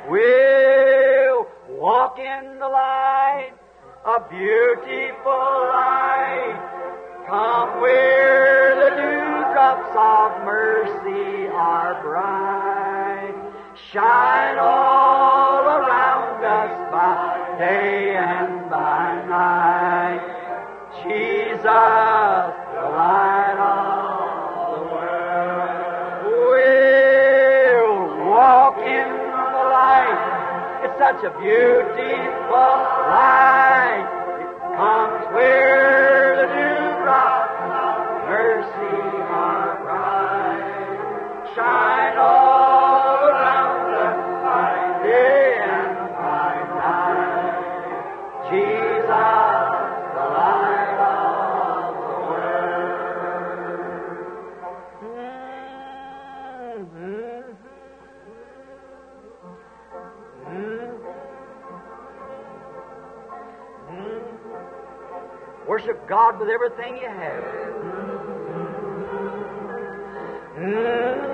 We'll walk in the light, a beautiful light. Come where the dewdrops of mercy are bright. Shine all around us by day and by night. Jesus, the light of the world. We'll walk in the light. It's such a beautiful light. It comes where the dewdrops of mercy are bright. Shine all around us by day and by night. Jesus, the light of the world. Worship God with everything you have.